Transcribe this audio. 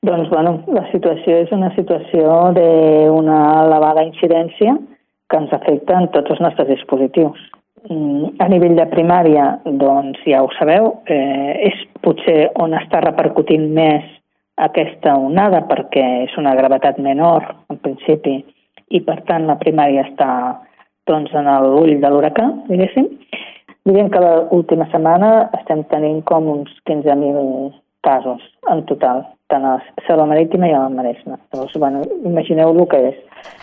Doncs, la situació és una situació d'una elevada incidència que ens afecta en tots els nostres dispositius. A nivell de primària, doncs ja ho sabeu, és potser on està repercutint més aquesta onada perquè és una gravetat menor, en principi, i per tant la primària està doncs, en l'ull de l'huracà, diguéssim. Diríem que l'última setmana estem tenint com uns 15.000 casos en total, tant a la Selva Marítima i a la Maresme. Llavors, imagineu el que és.